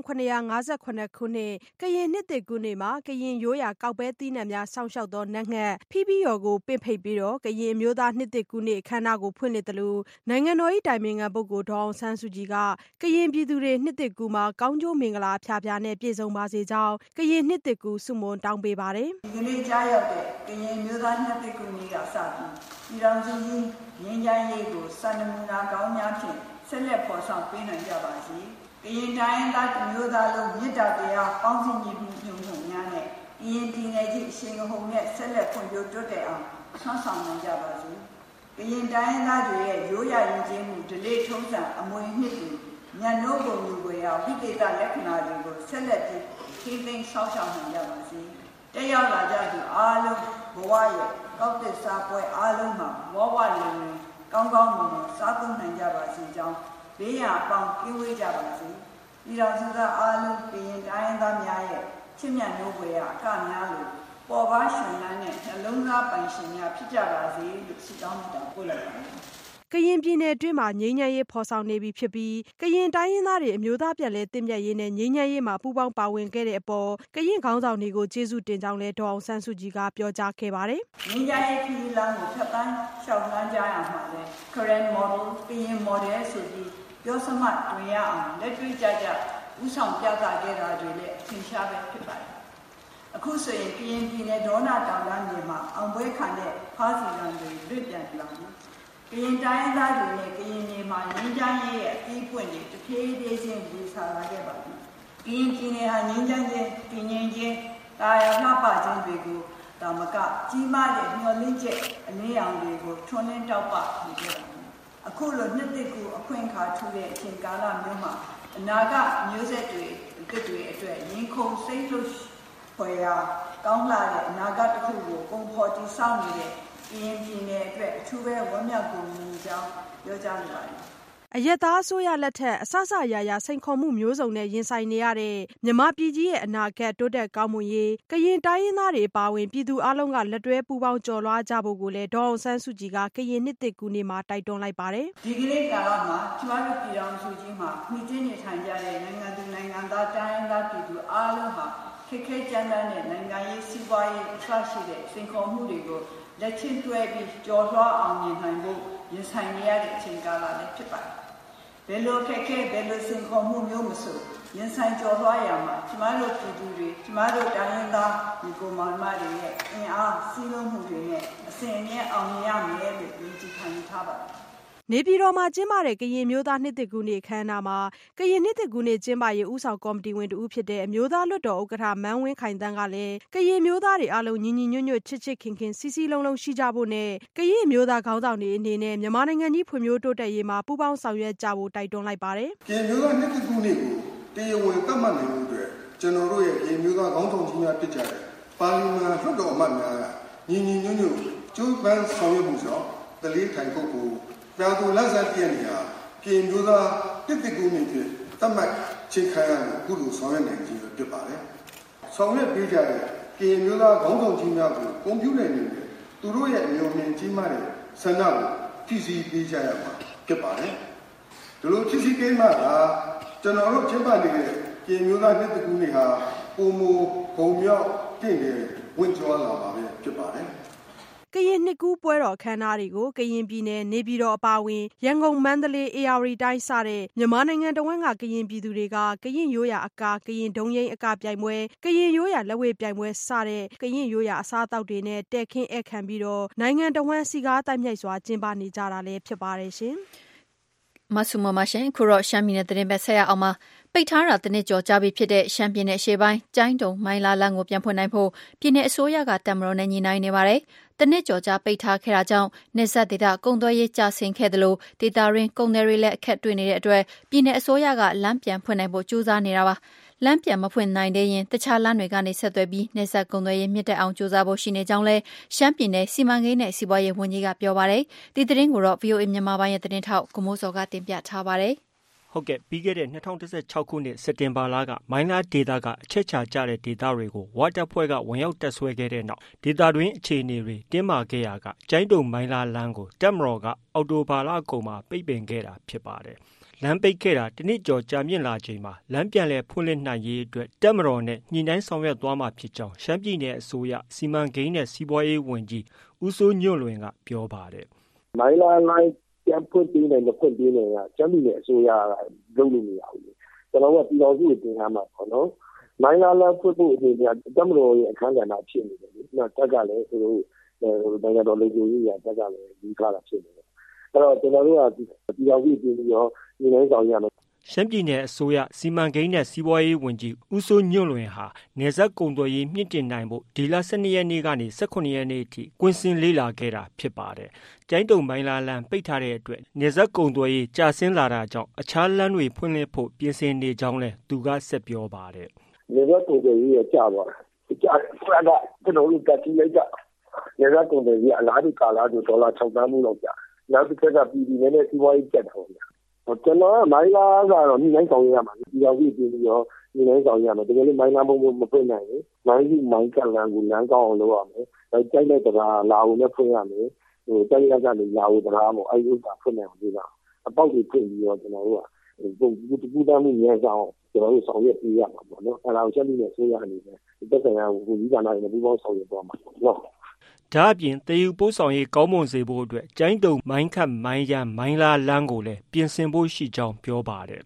2958ခုနှစ်ကရင်နှစ်သစ်ကူးနေ့မှာကရင်ရိုးရာကောက်ပဲသီးနှံများစောင့်ရှောက်သောနတ်ငှက်ဖီးပီရော်ကိုပင့်ဖိတ်ပြီးတော့ကရင်မျိုးသားနှစ်သစ်ကူးနေ့အခမ်းအနားကိုဖွင့်လှစ်တယ်လို့နိုင်ငံတော်၏တိုင်ပင်ခံပုဂ္ဂိုလ်ဒေါအောင်ဆန်းစုကြည်ကကရင်ပြည်သူတွေနှစ်သစ်ကူးမှာကောင်းကျိုးမင်္ဂလာဖျားဖျားနဲ့ပြည့်စုံပါစေကြောင်းကရင်နှစ်သစ်ကူးဆုမွန်တောင်းပေးပါတယ်ဒီကနေ့ကြာရောက်တဲ့ကရင်မျိုးသားနှစ်သစ်ကူးနေ့ကစပြီးပြည်တော်စုကြီးငင်းကြိုင်းရေးကိုစံနမူနာကောင်းများဖြင့်ဆက်လက်ဖော်ဆောင်ပေးနိုင်ကြပါစေ။ကရင်တိုင်းသားတမျိုးသားလုံးမြစ်တာတရားပေါင်းစည်းညီမှုများနဲ့ကရင်ပြည်နယ်ကြီးအရှိန်အဟုန်နဲ့ဆက်လက်ဖွံ့ဖြိုးတိုးတက်အောင်ဆွမ်းဆောင်နိုင်ကြပါစေ။ကရင်တိုင်းသားတွေရဲ့ရိုးရာယဉ်ကျေးမှုဓလေ့ထုံးစံအမွေနှစ်တွေညနိုးပုံလူတွေအောင်ဝိသေသလက္ခဏာတွေကိုဆက်လက်ပြီးထိန်းသိမ်းဆောက်ရှောက်နိုင်ကြပါစေ။တက်ရောက်လာကြသူအားလုံးဘဝရဲ့ကောက်သစ်စားပွဲအားလုံးမှာဝဝလင်လင်ကောင်းကောင်းမွန်မွန်စားသုံးနိုင်ကြပါစေကြောင်းဘေးရန်အပေါင်းကင်းဝေးကြပါစေပြည်တော်စုသားအားလုံးကရင်တိုင်းရင်းသားများရဲ့ချစ်မြတ်နိုးပွဲအကများလို့ပေါ်ပါရှင်လန်းနဲ့နှလုံးသားပိုင်ရှင်များဖြစ်ကြပါစေလို့ဆုတောင်းမေတ္တာပို့လိုက်ပါတယ်ကရင်ပြည်နယ်အတွင်းမှာငြိမ်းချမ်းရေးဖော်ဆောင်နေပြီဖြစ်ပြီးကရင်တိုင်းရင်းသားတွေအမျိုးသားပြန်လည်တည်မြဲရေးနဲ့ငြိမ်းချမ်းရေးမှာပူးပေါင်းပါဝင်ခဲ့တဲ့အပေါ်ကရင်ခေါင်းဆောင်တွေကိုကျေးဇူးတင်ကြောင်းလည်းဒေါအောင်ဆန်းစုကြည်ကပြောကြားခဲ့ပါတယ်။ငြိမ်းချမ်းရေးပြည်လမ်းကိုဖျက်ဆီးရှောက်လန်းကြရမှာလေ။ current model ကရင် model ဆိုပြီးပြောစမှတ်တွင်ရအောင်လက်တွေ့ကြကြဥဆောင်ပြသခဲ့တာတွေလည်းအထင်ရှားပဲဖြစ်ပါတယ်အခုဆိုရင်ကရင်ပြည်နယ်ဒေါနာတောင်တန်းမြေမှာအောင်ပွဲခံတဲ့ဖားစီလန်တွေလွတ်ပြန်လာပြီကရင်တိုင်းသားတွေနဲ့ကရင်မြေမှာငင်းချမ်းရေးရဲ့အပြီးပွင့်တွေတဖြည်းဖြည်းချင်းဒီဆာလာခဲ့ပါပြီကရင်ပြည်နယ်ဟာငင်းချမ်းခြင်းတည်ငြိမ်ခြင်းတာယာလှပခြင်းတွေကိုဒါမကကြီးမားတဲ့မျှော်လင့်ချက်အလင်းရောင်တွေကိုထွန်းလင်းတောက်ပနေကြပါပြီအခုလိုနှစ်သက်ကူအခွင့်အခါထူတဲ့အချိန်ကာလမျိုးမှာအနာဂတ်မျိုးဆက်တွေအတွက်ရင်ခုန်စိတ်လို့ဖွယ်ရာကောင်းလာတဲ့အနာဂတ်တစ်ခုကိုပုံဖော်တည်ဆောက်နေတဲ့ကရင်ပြည်နယ်အတွက်အထူးပဲဝမ်းမြောက်ကိုမြင်ကြောင်းပြောကြားလိုပါတယ်အရက်သားအစိုးရလက်ထက်အစစအရာရာစိန်ခေါ်မှုမျိုးစုံနဲ့ရင်ဆိုင်နေရတဲ့မြန်မာပြည်ကြီးရဲ့အနာဂတ်တိုးတက်ကောင်းမွန်ရေးကရင်တိုင်းရင်းသားတွေအပါအဝင်ပြည်သူအလုံးကလက်တွဲပူးပေါင်းကြော်လွှားကြဖို့ကိုလည်းဒေါ်အောင်ဆန်းစုကြည်ကကရင်နှစ်သစ်ကူးနေ့မှာတိုက်တွန်းလိုက်ပါတယ်ဒီကနေ့ကာလမှာကျမတို့ပြည်တော်စုကြီးမှာမှီတင်းနေထိုင်ကြတဲ့နိုင်ငံသူနိုင်ငံသားတိုင်းရင်းသားပြည်သူအလုံးဟာခေတ်ကြမ်းတမ်းတဲ့နိုင်ငံရေးစီးပွားရေးအစရှိတဲ့စိန်ခေါ်မှုတွေကိုလက်ချင်းတွဲပြီးကြော်လွှားအောင်မြင်နိုင်ဖို့ရင်ဆိုင်နေရတဲ့အချိန်ကာလလည်းဖြစ်ပါတယ်ဘယ်လိုခက်ခဲဘယ်လိုစိန်ခေါ်မှုမျိုးမဆိုရင်ဆိုင်ကြော်လွှားရမှာကျမတို့ပြည်သူတွေကျမတို့တိုင်းရင်းသားဒီကိုမောင်မတွေရဲ့အင်အားစီးလုံးမှုတွေနဲ့အစဉ်အမြဲအောင်မြင်ရမယ်လို့ယုံကြည်ခံထားပါတယ်နေပြည်တော်မှာကျင်းပတဲ့ကရင်မျိုးသားနှစ်သစ်ကူးနေ့အခမ်းအနားမှာကရင်နှစ်သစ်ကူးနေ့ကျင်းပရေးဦးဆောင်ကော်မတီဝင်တဦးဖြစ်တဲ့အမျိုးသားလွှတ်တော်ဥက္ကဋ္ဌမန်းဝင်းခိုင်တန်းကလည်းကရင်မျိုးသားတွေအားလုံးညီညီညွတ်ညွတ်ချစ်ချစ်ခင်ခင်စီစီလုံးလုံးရှိကြဖို့နဲ့ကရင်မျိုးသားခေါင်းဆောင်တွေအနေနဲ့မြန်မာနိုင်ငံကြီးဖွံ့ဖြိုးတိုးတက်ရေးမှာပူးပေါင်းဆောင်ရွက်ကြဖို့တိုက်တွန်းလိုက်ပါတယ်ကရင်မျိုးသားနှစ်သစ်ကူးနေ့ကိုတရားဝင်သတ်မှတ်နိုင်ဖို့အတွက်ကျွန်တော်တို့ရဲ့ကရင်မျိုးသားခေါင်းဆောင်ကြီးများဖြစ်ကြတဲ့ပါလီမန်လွှတ်တော်အမတ်များညီညီညွတ်ညွတ်ကျိုးပန်းဆောင်ရွက်မှုကြောင့်တလေးထိုင်ဖို့ကိုပြာသူလက်ဆက်ပြည့်နေရာကရင်မျိုးသားတစ်တကူနေဖြင့်သတ်မှတ်ချိန်ခံရလို့အခုလိုဆောင်ရွက်နိုင်ခြင်းဖြစ်ပါတယ်။ဆောင်ရွက်ပေးကြတဲ့ကရင်မျိုးသားခေါင်းဆောင်ကြီးများကိုကွန်ပျူတာနဲ့သူတို့ရဲ့မျိုးမြင်ကြီးမားတဲ့ဆန္ဒကိုဖြည့်ဆည်းပေးကြရမှာဖြစ်ပါတယ်။ဒီလိုဖြည့်ဆည်းပေးမှသာကျွန်တော်တို့ကျင်းပနေတဲ့ကရင်မျိုးသားနှစ်တကူနေဟာပုံမဂုံမြောက်တင့်တယ်ဝင်ကျော်လာပါပဲဖြစ်ပါတယ်။ကရင်နှစ်ကူးပွဲတော်အခမ်းအနားတွေကိုကရင်ပြည်နယ်နေပြည်တော်အပါအဝင်ရန်ကုန်မန္တလေးဧရာဝတီတိုင်းစတဲ့မြန်မာနိုင်ငံတဝန်းကကရင်ပြည်သူတွေကကရင်ရိုးရာအကာကရင်ဒုံရိပ်အကာပြိုင်ပွဲကရင်ရိုးရာလက်ဝဲပြိုင်ပွဲစတဲ့ကရင်ရိုးရာအစားအသောက်တွေနဲ့တဲခင်းဧည့်ခံပြီးတော့နိုင်ငံတဝန်းစီကားတိုက်မြိုက်စွာကျင်းပနေကြတာလည်းဖြစ်ပါတယ်ရှင်မဆုမမရှင်ခုတော့ရှမ်းပြည်နယ်သတင်းပဲဆက်ရအောင်ပါပိတ်ထားတာတနစ်ကျော်ကြာပြီဖြစ်တဲ့ရှမ်းပြည်နယ်ရှေ့ပိုင်းကျိုင်းတုံမိုင်းလာလန်ကိုပြန်ဖွင့်နိုင်ဖို့ပြည်내အစိုးရကတပ်မတော်နဲ့ညှိနှိုင်းနေပါတယ်။တနစ်ကျော်ကြာပိတ်ထားခဲ့တာကြောင့်နေဆက်ဒေသကုန်သွယ်ရေးကျဆင်းခဲ့တယ်လို့ဒေသရင်းကုန်သည်တွေလည်းအခက်တွေ့နေတဲ့အတွက်ပြည်내အစိုးရကလမ်းပြန်ဖွင့်နိုင်ဖို့ကြိုးစားနေတာပါ။လမ်းပြန်မဖွင့်နိုင်သေးရင်တခြားလမ်းတွေကနေဆက်သွယ်ပြီးနေဆက်ကုန်သွယ်ရေးမြင့်တက်အောင်ကြိုးစားဖို့ရှိနေကြောင်းလဲရှမ်းပြည်နယ်စီမံကိန်းနဲ့စီးပွားရေးဝန်ကြီးကပြောပါတယ်။ဒီသတင်းကိုတော့ VOA မြန်မာပိုင်းရဲ့သတင်းထောက်ကိုမိုးစောကတင်ပြထားပါတယ်။ဟုတ်ကဲ့ပြီးခဲ့တဲ့2016ခုနှစ်စက်တင်ဘာလကမိုင်းလားဒေသကအချက်ချာကျတဲ့ဒေသတွေကိုဝါတပ်ဖွဲ့ကဝင်ရောက်တပ်ဆွဲခဲ့တဲ့နောက်ဒေသတွင်းအခြေအနေတွေတင်းမာခဲ့ရာကကျိုင်းတုံမိုင်းလားလမ်းကိုတပ်မတော်ကအော်တိုဘာလအကုန်မှာပိတ်ပင်ခဲ့တာဖြစ်ပါတယ်။လမ်းပိတ်ခဲ့တာတနစ်ကျော်ကြာမြင့်လာချိန်မှာလမ်းပြန်လည်ဖွင့်လှစ်နိုင်ရေးအတွက်တပ်မတော်နဲ့ညှိနှိုင်းဆောင်ရွက်သွားမှာဖြစ်ကြောင်းရှမ်းပြည်နယ်အစိုးရစီမံကိန်းနဲ့စီးပွားရေးဝန်ကြီးဦးစိုးညွန့်လွင်ကပြောပါတယ်။မိုင်းလားလိုင်းပြန်ဖွင့်ပေးနိုင်မဖွင့်ပေးနိုင်ကကျမ်းပြည်နယ်အစိုးရကလုပ်လို့မရဘူး။ကျွန်တော်ကပြည်တော်စုကိုတင်ထားမှာပေါ့နော်။မိုင်းလားလမ်းဖွင့်ဖို့အနေနဲ့တပ်မတော်ရဲ့အခမ်းကဏ္ဍဖြစ်နေတယ်လေ။နောက်တက်ကလည်းသူတို့နိုင်ငံတော်လူကြီးတွေတက်ကလည်းဒီကားတာဖြစ်နေတယ်။အဲ့တော့ကျွန်တော်တို့ကပြည်တော်စုတင်ပြီးတော့ညီနိုင်ဆောင်ရမယ်ရှမ်းပြည်နယ်အစိုးရစီမံကိန်းနဲ့စီးပွားရေးဝန်ကြီးဦးစိုးညွန့်လွင်ဟာနယ်စပ်ကုန်သွယ်ရေးမြင့်တင်နိုင်ဖို့ဒီလ12ရက်နေ့ကနေ18ရက်နေ့အထိကွင်းစင်လေးလာခဲ့တာဖြစ်ပါတယ်။ကျိုင်းတုံမိုင်းလာလန်ပိတ်ထားတဲ့အတွက်နယ်စပ်ကုန်သွယ်ရေးကျဆင်းလာတာကြောင့်အခြားလမ်းတွေဖွင့်လှစ်ဖို့ပြင်ဆင်နေကြောင်းလည်းသူကဆက်ပြောပါတယ်။နယ်စပ်ကုန်သွယ်ရေးကျသွားတာ။ကျတာကကျွန်တော်တို့ကတိလိုက်တာနယ်စပ်ကုန်သွယ်ရေးအလားတူကာလာဆိုဒေါ်လာ6သန်းမှုလောက်ကျ။နောက်တစ်ခါကပြည်ပြည်နဲ့စီးပွားရေးကျက်တော့ကျွန်တော်ကမိုင်းလာကတော့ညီနိုင်ဆောင်ရမှာဒီရောက်ပြီးပြီးတော့ညီနိုင်ဆောင်ရမှာတကယ်လို့မိုင်းလာမဖွင့်နိုင်ဘူးမိုင်းကလန်ကိုလမ်းကောင်းအောင်လုပ်ရမယ်အဲကြိုက်တဲ့တရားလာဦးနဲ့ဖွင့်ရမယ်ဟိုတိုက်ရကနေလာဦးတရားမို့အဲဒီဥစ္စာဖွင့်နိုင်အောင်လုပ်တာအပေါက်တွေဖွင့်ပြီးတော့ကျွန်တော်တို့ကပူတမ်းမှုညံဆောင်ကျွန်တော်တို့ဆောင်ရွက်ပေးရမှာပေါ့နော်အဲဒါကိုချက်ပြီးနေဆိုရအနေနဲ့တက်ဆိုင်ရာကိုဒီကနေ့ပူပေါင်းဆောင်ရွက်သွားမှာပေါ့နော်ဒါအပြင်တည်ယူပို့ဆောင်ရေးကောင်းမွန်စေဖို့အတွက်ကျိုင်းတုံမိုင်းခတ်မိုင်းရန်မိုင်းလာလမ်းကိုလည်းပြင်ဆင်ဖို့ရှိကြောင်းပြောပါတယ်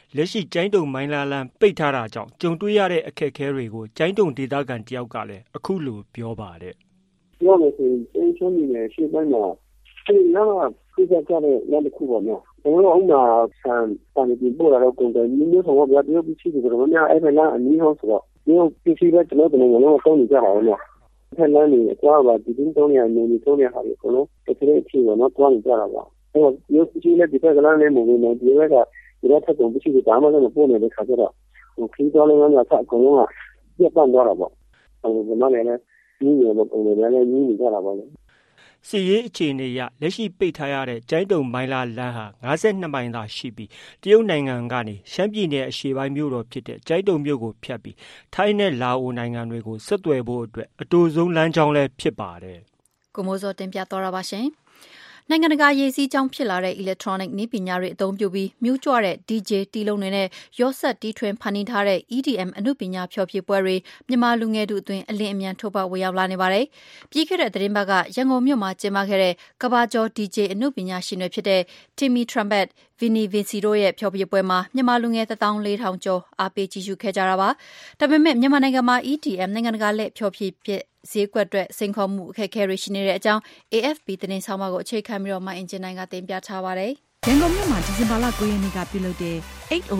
လက်ရှိကျိုင်းတုံမိုင်းလာလန်ပိတ်ထားတာကြောင့်ကြုံတွေ့ရတဲ့အခက်အခဲတွေကိုကျိုင်းတုံဒေသခံတယောက်ကလည်းအခုလိုပြောပါတယ်။ပြောလို့ဆိုရင်ကျိုင်းချုံနေရှေ့ပိုင်းမှာဒီနားပြကြတဲ့လက်တစ်ခုပေါ့နော်။ကျွန်တော်တို့အောင်မှာဆန်ပြီးပို့လာတော့ကုန်တယ်မျိုးဆောင်ဗျာတရုတ်ပြည်ရှိတယ်ဆိုတော့များအဲ့ဒါလားအနည်းဟောဆိုတော့ဒီပြည်ရှိတဲ့ကျွန်တော်တို့လည်းကောင်းနေကြတာပေါ့နော်။အဲ့ဒါလည်းအကွာပါဒီတင်းတုံးရနေနေတုံးရဟာကိုနော်တစ်ခါလေးရှိတော့ကောင်းနေကြတာပါ။အဲ့တော့ဒီပြည်လည်းဒီဘက်ကလည်းမဝင်နေဒီဘက်ကဒီတော့ထပ်ကုန်ပြည်ရှိတာမှလည်းပို့နေတဲ့ခါကျတော့ခီးတော်လည်းများဆက်ကုန်လုံးကပြတ်ပန်းသွားတာပေါ့။အဲ့ဒါမှလည်းညီးနေတော့ပုံလည်းလည်းညီးနေကြတာပေါ့လေ။စီရေးအခြေအနေအရလက်ရှိပိတ်ထားရတဲ့ကျိုင်းတုံမိုင်းလာလမ်းဟာ52မိုင်သာရှိပြီးတရုတ်နိုင်ငံကနေရှမ်းပြည်နယ်အရှေ့ပိုင်းမြို့တော်ဖြစ်တဲ့ကျိုင်းတုံမြို့ကိုဖြတ်ပြီးထိုင်းနဲ့လာအိုနိုင်ငံတွေကိုဆက်သွယ်ဖို့အတွက်အတူဆုံးလမ်းကြောင်းလည်းဖြစ်ပါတယ်။ကိုမိုးစောတင်ပြသွားတာပါရှင်။နိုင်ငံတကာရေးစည်းကြောင်းဖြစ်လာတဲ့ electronic နည်းပညာတွေအသုံးပြုပြီးမျိုးကြွတဲ့ DJ တီးလုံးတွေနဲ့ရော့ဆက်တီးထွင်ဖန်တီးထားတဲ့ EDM အနုပညာဖျော်ဖြေပွဲတွေမြန်မာလူငယ်တို့အတွင်းအလင်းအမြန်ထိုးပေါက်ဝင်ရောက်လာနေပါတယ်။ပြီးခဲ့တဲ့သတင်းပတ်ကရန်ကုန်မြို့မှာကျင်းပခဲ့တဲ့ကမ္ဘာကျော် DJ အနုပညာရှင်တွေဖြစ်တဲ့ Timmy Trumpet, Vinny Vinci တို့ရဲ့ဖျော်ဖြေပွဲမှာမြန်မာလူငယ်14000ကျော်အားပေးကြည့်ရှုခဲ့ကြတာပါ။ဒါပေမဲ့မြန်မာနိုင်ငံမှာ EDM နိုင်ငံတကာလက်ဖျော်ဖြေဈေးကွက်အတွက်စိန်ခေါ်မှုအခက်အခဲတွေရှိနေတဲ့အကြောင်း AFP သတင်းဆောင်မကိုအခြေခံပြီးမအင်ဂျင်နိုင်ကတင်ပြထားပါတယ်။ရန်ကုန်မြို့မှာဒီဇင်ဘာလ9ရက်နေ့ကပြုလုပ်တဲ့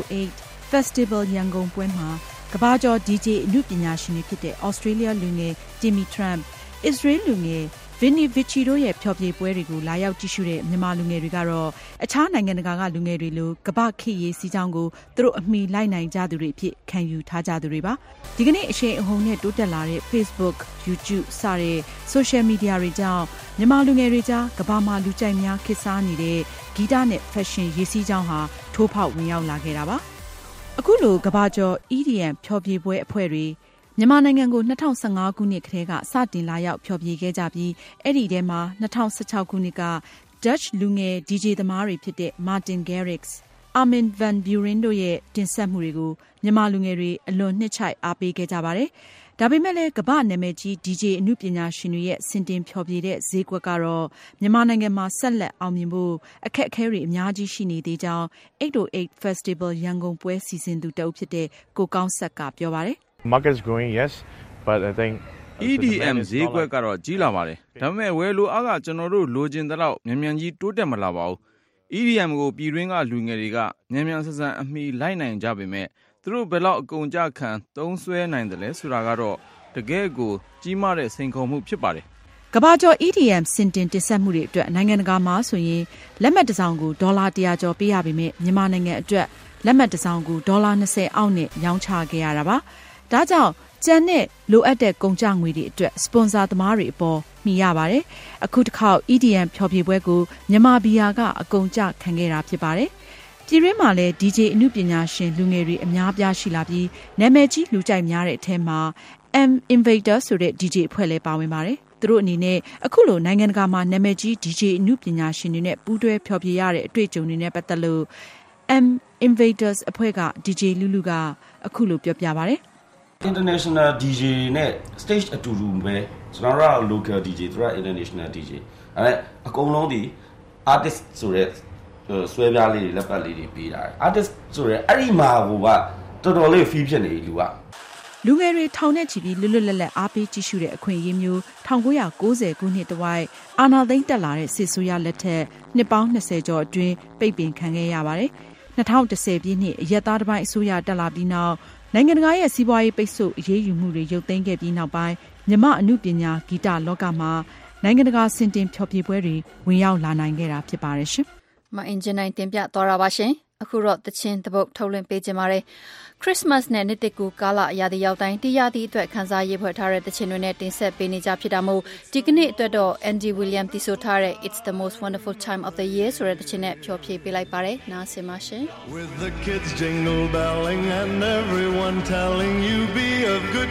808 Festival ရန်ကုန်ပွဲမှာကမ္ဘာကျော် DJ အနုပညာရှင်တွေဖြစ်တဲ့ Australia လူငယ် Timmy Trump, Israel လူငယ် Vinny Vinci တို့ရဲ့ဖျော်ဖြေပွဲတွေကိုလာရောက်ကြည့်ရှုတဲ့မြန်မာလူငယ်တွေကတော့အခြားနိုင်ငံတကာကလူငယ်တွေလိုကမ္ဘာခေတ်ရေးစီးကြောင်းကိုသူတို့အမိလိုက်နိုင်ကြသူတွေအဖြစ်ခံယူထားကြသူတွေပါဒီကနေ့အရှိန်အဟုန်နဲ့တိုးတက်လာတဲ့ Facebook, YouTube စတဲ့ social media တွေကြောင့်မြန်မာလူငယ်တွေကြားကမ္ဘာမှာလူကြိုက်များခေတ်စားနေတဲ့ဂီတနဲ့ fashion ရေးစီးကြောင်းဟာထိုးဖောက်ဝင်ရောက်လာခဲ့တာပါအခုလိုကမ္ဘာကျော် EDM ဖျော်ဖြေပွဲအဖွဲ့တွေမြန်မာနိုင်ငံကို2015ခုနှစ်ကတည်းကစတင်လာရောက်ဖျော်ဖြေခဲ့ကြပြီးအဲ့ဒီထဲမှာ2016ခုနှစ်က Dutch လူငယ် DJ သမားတွေဖြစ်တဲ့ Martin Garrix, Armin van Buuren တို့ရဲ့တင်ဆက်မှုတွေကိုမြန်မာလူငယ်တွေအလွန်နှစ်ချိုက်အားပေးခဲ့ကြပါတယ်။ဒါပေမဲ့လည်းကမ္ဘာနာမည်ကြီး DJ အနုပညာရှင်တွေရဲ့စင်တင်ဖျော်ဖြေတဲ့ဈေးကွက်ကတော့မြန်မာနိုင်ငံမှာဆက်လက်အောင်မြင်ဖို့အခက်အခဲတွေအများကြီးရှိနေသေးကြောင်း808 Festival ရန်ကုန်ပွဲစီစဉ်သူတအုပ်ဖြစ်တဲ့ကိုကောင်းဆက်ကပြောပါတယ်။ Market is growing, yes, but I think EDM ဈေးကွက်ကတော့ကြီးလာပါတယ်။ဒါပေမဲ့ဝယ်လိုအားကကျွန်တော်တို့လိုချင်တဲ့လောက်မြန်မြန်ကြီးတိုးတက်မလာပါဘူး။ EDM ကိုပြည်တွင်းကလူငယ်တွေကမြန်မြန်ဆန်ဆန်အမီလိုက်နိုင်ကြပေမဲ့သူတို့ဘယ်လောက်အကုန်ကြခံသုံးစွဲနိုင်တယ်လဲဆိုတာကတော့တကယ်ကိုကြီးမားတဲ့စိန်ခေါ်မှုဖြစ်ပါတယ်။ကမ္ဘာကျော် EDM စင်တင်ဆက်မှုတွေအတွက်နိုင်ငံတကာမှာဆိုရင်လက်မှတ်တစ်စောင်ကိုဒေါ်လာ100ကျော်ပေးရပေမဲ့မြန်မာနိုင်ငံအတွက်လက်မှတ်တစ်စောင်ကိုဒေါ်လာ20အောက်နဲ့ရောင်းချခဲ့ရတာပါ။ဒါကြောင့်ကျန်တဲ့လိုအပ်တဲ့ကုန်ကျငွေတွေအတွက်စပွန်ဆာသမားတွေအပေါ်မှီရပါတယ်။အခုတစ်ခေါက် EDM ဖျော်ဖြေပွဲကိုမြန်မာဘီယာကအကုန်ကျခံခဲ့တာဖြစ်ပါတယ်။ပြည်တွင်းမှာလည်း DJ အနုပညာရှင်လူငယ်တွေအများပြားရှိလာပြီးနာမည်ကြီးလူကြိုက်များတဲ့အထက်မှာ M Invader ဆိုတဲ့ DJ အဖွဲ့လည်းပါဝင်ပါတယ်။သူတို့အနေနဲ့အခုလိုနိုင်ငံတကာမှာနာမည်ကြီး DJ အနုပညာရှင်တွေနဲ့ပူးတွဲဖျော်ဖြေရတဲ့အတွေ့အကြုံတွေနဲ့ပတ်သက်လို့ M Invaders အဖွဲ့က DJ လူလူကအခုလိုပြောပြပါတယ်။ International DJ နဲ့ stage အတူတူပဲကျွန်တော်တို့က local DJ သူက international DJ အဲ့အကုန်လုံးဒီ artist ဆိုတဲ့ဆွဲပြားလေးတွေလက်ပတ်လေးတွေပေးတာ artist ဆိုတဲ့အဲ့ဒီမှာဟိုကတော်တော်လေး feel ဖြစ်နေလူကလူငယ်တွေထောင်နဲ့ချီပြီးလွတ်လွတ်လပ်လပ်အားပေးကြည့်ရှုတဲ့အခွင့်အရေးမျိုး1990ခုနှစ်တဝိုက်အာဏာသိမ်းတက်လာတဲ့စစ်ဆိုးရလက်ထက်နှစ်ပေါင်း20ကျော်အတွင်းပိတ်ပင်ခံခဲ့ရပါတယ်2010ပြည့်နှစ်အရက်သားတစ်ပိုင်းအစိုးရတက်လာပြီးနောက်နိုင်ငံတကာရဲ့စီးပွားရေးပိတ်ဆို့အရေးယူမှုတွေရုပ်သိမ်းခဲ့ပြီးနောက်ပိုင်းမြန်မာအနုပညာဂီတလောကမှာနိုင်ငံတကာစင်တင်ဖျော်ဖြေပွဲတွေဝင်ရောက်လာနိုင်ခဲ့တာဖြစ်ပါတယ်ရှင်။မအင်ဂျင်နိုင်တင်ပြသွားတာပါရှင်။အခုတော့တချင်းတပုတ်ထုတ်လွှင့်ပေးကြပါမယ်။ Christmas နဲ့နှစ်သစ်ကူးကာလရာသီရောက်တိုင်းတရားသီးအတွက်ခန်းစားရေးဖွဲ့ထားတဲ့တချင်းတွေနဲ့တင်ဆက်ပေးနေကြဖြစ်တာမို့ဒီကနေ့အတွက်တော့ Andy William တီးဆိုထားတဲ့ It's the most wonderful time of the year ဆိုတဲ့တချင်းနဲ့ဖျော်ဖြေပေးလိုက်ပါတယ်။နားဆင်ပါရှင်။ With the kids jingle belling and everyone telling you be of good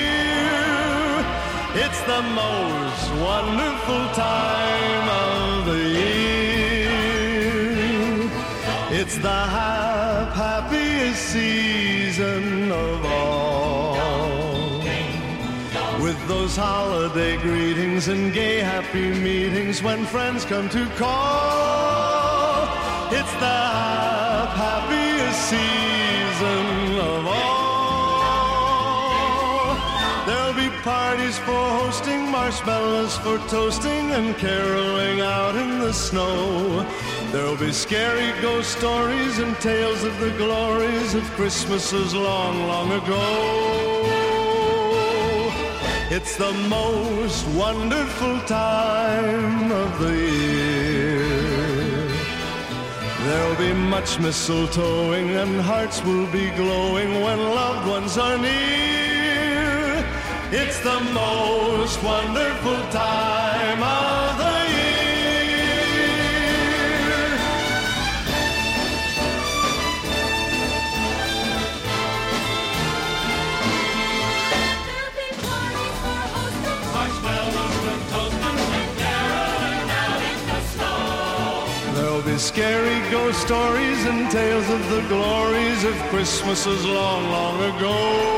cheer It's the most wonderful time of the year.It's the happiest season of all With those holiday greetings and gay happy meetings When friends come to call It's the happiest season parties for hosting, marshmallows for toasting, and caroling out in the snow. There'll be scary ghost stories and tales of the glories of Christmases long, long ago. It's the most wonderful time of the year. There'll be much mistletoeing and hearts will be glowing when loved ones are near. It's the most wonderful time of the year. Marshmallows and toasting and caroling out in the snow. There'll be scary ghost stories and tales of the glories of Christmases long, long ago.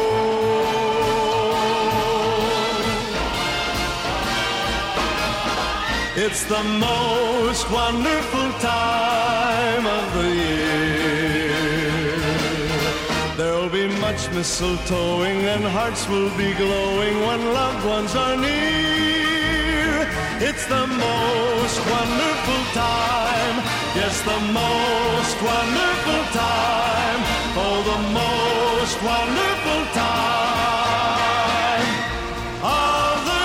It's the most wonderful time of the year. There'll be much mistletoeing and hearts will be glowing when loved ones are near. It's the most wonderful time. Yes, the most wonderful time. Oh, the most wonderful time of the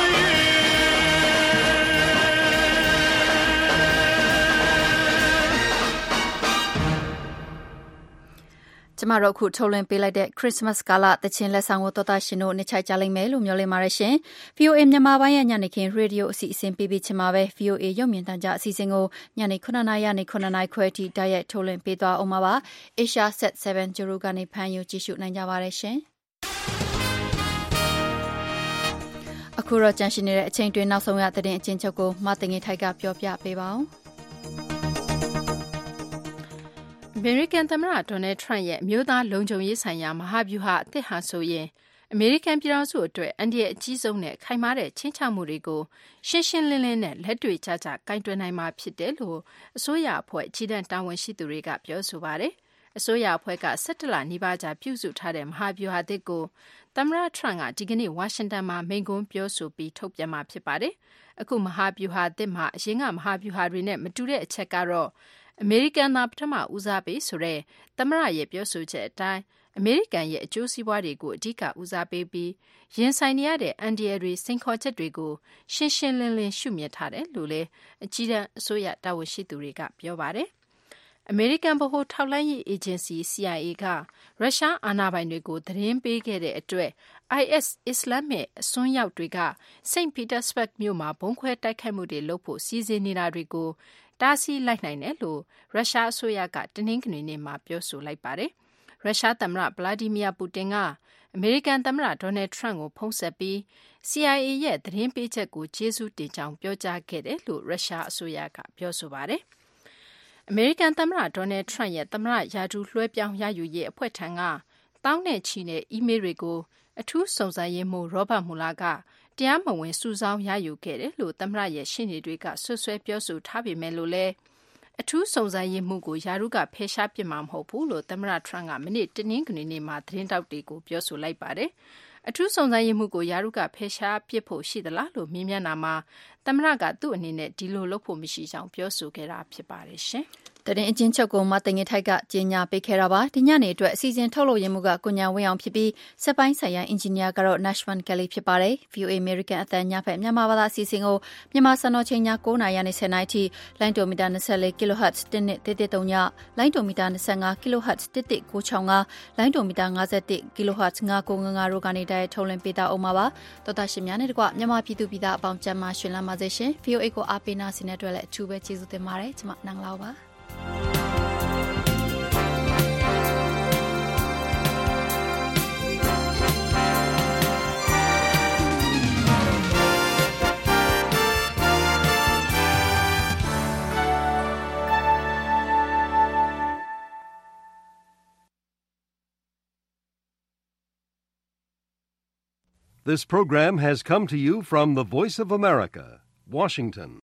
year. ကျမတို့အခုထုတ်လွှင့်ပေးလိုက်တဲ့ Christmas ကာလသချင်းလက်ဆောင်ကိုတော်သားရှင်တို့နှစ်ချိုက်ကြလိမ့်မယ်လို့မျှော်လင့်ပါတယ်ရှင်။ VOA မြန်မာပိုင်းရဲ့ညနေခင်းရေဒီယိုအစီအစဉ်ပေးချင်ပါပဲ VOA ရုပ်မြင်သံကြားအစီအစဉ်ကိုညနေ9:00 နာရီကနေ9:00 နာရီခွဲအထိတိုက်ရိုက်ထုတ်လွှင့်ပေးသွားအောင်ပါ။ Asia Set 7 Juru ကနေဖမ်းယူကြည့်ရှုနိုင်ကြပါတယ်ရှင်။အခုတော့ကြန့်ရှိနေတဲ့အချိန်တွင်နောက်ဆုံးရသတင်းအကျဉ်းချုပ်ကိုမသိငယ်ထိုက်ကပြောပြပေးပါဦး။အမေရိကန်သမ္မတဒေါ်နယ်ထရန့်ရဲ့အမျိုးသားလုံခြုံရေးဆိုင်ရာမဟာဗျူဟာအသစ်ဟာဆိုရင်အမေရိကန်ပြည်ထောင်စုအတွက်အန္တရာယ်အကြီးဆုံးနဲ့ခိုင်မာတဲ့ခြိမ်းခြောက်မှုတွေကိုရှင်းရှင်းလင်းလင်းနဲ့လက်တွေ့ကျကျကိုင်တွယ်နိုင်မှာဖြစ်တယ်လို့အစိုးရအဖွဲ့အကြီးတန်းတာဝန်ရှိသူတွေကပြောဆိုပါတယ်။အစိုးရအဖွဲ့က17 လနီးပါးကြာပြုစုထားတဲ့မဟာဗျူဟာအသစ်ကိုသမ္မတထရန့်ကဒီကနေ့ဝါရှင်တန်မှာမိန့်ခွန်းပြောဆိုပြီးထုတ်ပြန်မှာဖြစ်ပါတယ်။အခုမဟာဗျူဟာအသစ်မှာအရင်ကမဟာဗျူဟာတွေနဲ့မတူတဲ့အချက်ကတော့အမေရိကန်သာပထမဦးစားပေးဆိုတဲ့သမ္မတရဲ့ပြောဆိုချက်အတိုင်းအမေရိကန်ရဲ့အကျိုးစီးပွားတွေကိုအဓိကဦးစားပေးပြီးရင်ဆိုင်နေရတဲ့အန္တရာယ်တွေစိန်ခေါ်ချက်တွေကိုရှင်းရှင်းလင်းလင်းရှုမြင်ထားတယ်လို့လည်းအကြီးတန်းအစိုးရတာဝန်ရှိသူတွေကပြောပါတယ်။အမေရိကန်ဗဟိုထောက်လှမ်းရေးအေဂျင်စီ CIA ကရုရှားအာဏာပိုင်တွေကိုသတင်းပေးခဲ့တဲ့အတွက် IS အစ္စလာမစ်အစွန်းရောက်တွေကစိန့်ပီတာစဘတ်မြို့မှာဘုံခွဲတိုက်ခိုက်မှုတွေလုပ်ဖို့စီစဉ်နေတာတွေကိုတားဆီးလိုက်နိုင်တယ်လို့ရုရှားအစိုးရကတနင်္ဂနွေနေ့မှာပြောဆိုလိုက်ပါတယ်။ရုရှားသမ္မတဗလာဒီမီယာပူတင်ကအမေရိကန်သမ္မတဒေါ်နယ်ထရန့်ကိုဖုန်းဆက်ပြီး CIA ရဲ့သတင်းပေးချက်ကိုကျေးဇူးတင်ကြောင်းပြောကြားခဲ့တယ်လို့ရုရှားအစိုးရကပြောဆိုပါတယ်။အမေရိကန်သမ္မတဒေါ်နယ်ထရန့်ရဲ့သမ္မတရာထူးလွှဲပြောင်းရယူရေးအဖွဲ့ထံကတောင်းနဲ့ချီတဲ့အီးမေးလ်တွေကိုအထူးစုံစမ်းရေးမှူးရောဘတ်မူလာကတရားမဝင်စုဆောင်းရယူခဲ့တယ်လို့သမ္မတရဲ့ရှေ့နေတွေကဆွဆွဲပြောဆိုထားပေမဲ့လို့လည်းအထူးစုံစမ်းရေးမှူးကိုယာရုကဖယ်ရှားပစ်မှာမဟုတ်ဘူးလို့သမ္မတထရန့်ကမနေ့တနင်္ဂနွေနေ့မှာသတင်းတောက်တွေကိုပြောဆိုလိုက်ပါတယ်။အထူးစုံစမ်းရေးမှူးကိုယာရုကဖယ်ရှားပစ်ဖို့ရှိသလားလို့မေးမြန်းတာမှာသမ္မတကသူ့အနေနဲ့ဒီလိုလုပ်ဖို့မရှိကြောင်းပြောဆိုခဲ့တာဖြစ်ပါတယ်ရှင်။သတင်းအကျဉ်းချုပ်ကိုမသိငယ်ထိုက်ကကြေညာပေးခဲ့တာပါဒီညနေအတွက်အစီအစဉ်ထုတ်လို့ရမှုကကိုညာဝင်းအောင်ဖြစ်ပြီးစက်ပိုင်းဆိုင်ရာအင်ဂျင်နီယာကတော့ Nashwan Kelly ဖြစ်ပါတယ် VOA American အသံညဖက်မြန်မာဘာသာအစီအစဉ်ကိုမြန်မာစံတော်ချိန်ည9:00 နာရီနဲ့10:00 နာရီထိလိုင်းဒိုမီတာ24 kHz 1.33ညလိုင်းဒိုမီတာ25 kHz 1.965လိုင်းဒိုမီတာ51 kHz 995တို့ကနေတိုက်ထုတ်လွှင့်ပေးတာအောင်ပါတော်တာရှင်များနဲ့တကွမြန်မာပြည်သူပြည်သားအပေါင်းကျန်းမာရှင်လန်းပါစေရှင် VOA ကိုအားပေးနာဆင်တဲ့အတွက်လည်းအထူးပဲကျေးဇူးတင်ပါတယ်ကျွန်မနန်းလောက်ပါ This program has come to you from the Voice of America, Washington.